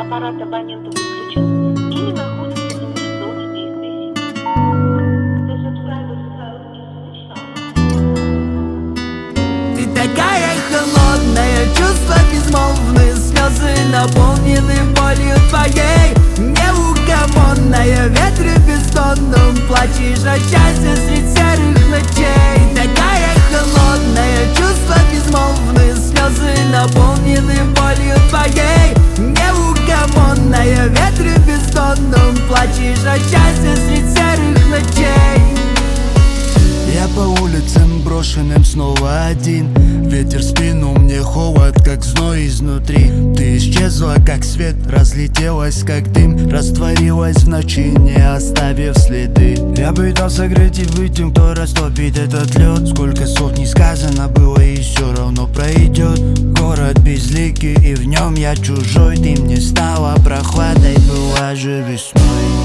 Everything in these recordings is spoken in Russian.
аппарат абонента выключен или находится в зоне действия сети. The subscriber's phone is switched off. Ты такая холодная, чувства безмолвные, слезы наполнены болью твоей. Неугомонная, ветре бездонном, плачешь от счастья средь серых ночей. Такая холодная, чувства безмолвные, слезы наполнены болью твоей. Неугомонная, ветре бездонном, плачешь от счастья средь серых ночей. Я по улицам брошенным снова один. Ветер в спину, мне холод, как зной изнутри. Ты исчезла, как свет, разлетелась, как дым, растворилась в ночи, не оставив следы. Я пытался греть и быть тем, кто растопит этот лед. Сколько слов не сказано было, и все равно пройдет. Город безликий, и в нем я чужой. Ты мне стала прохладой, была же весной.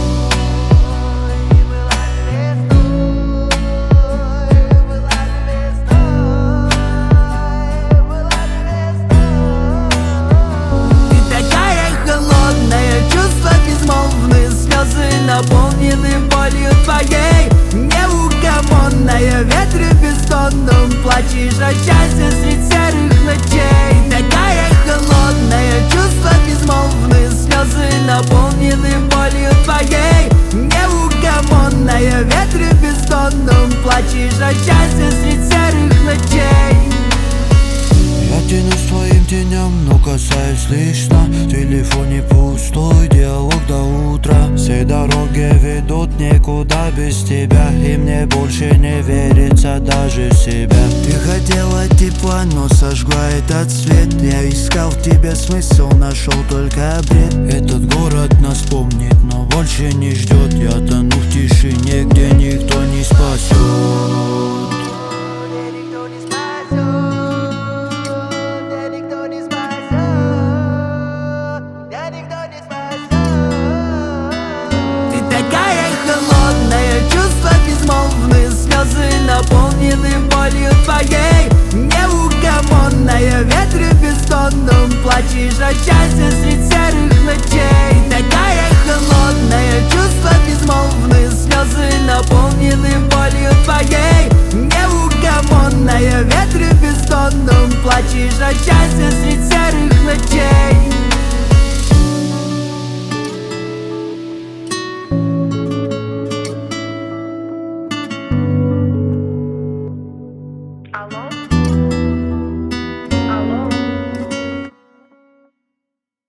Наполнены болью твоей. Неугомонная, ветре бездонном, плачешь от счастья средь серых ночей. Такая холодная, чувства безмолвные, слезы наполнены болью твоей. Неугомонная, ветре бездонном, плачешь от счастья средь серых ночей. Я тянусь твоим теням, но касаюсь лично. В телефоне пустой диалог до утра. Все дороги ведут никуда без тебя, и мне больше не верится даже в себя. Ты хотела тепла, но сожгла этот свет. Я искал в тебе смысл, нашел только бред. Этот город нас помнит, но больше не ждет. Я тону в тишине, где никто не спасет. Наполнены болью твоей. Неугомонная, ветре бездонном, плачешь от счастья средь серых ночей. Такая холодная, чувства безмолвные, слезы наполнены болью твоей. Неугомонная, ветре бездонном, плачешь от счастья средь серых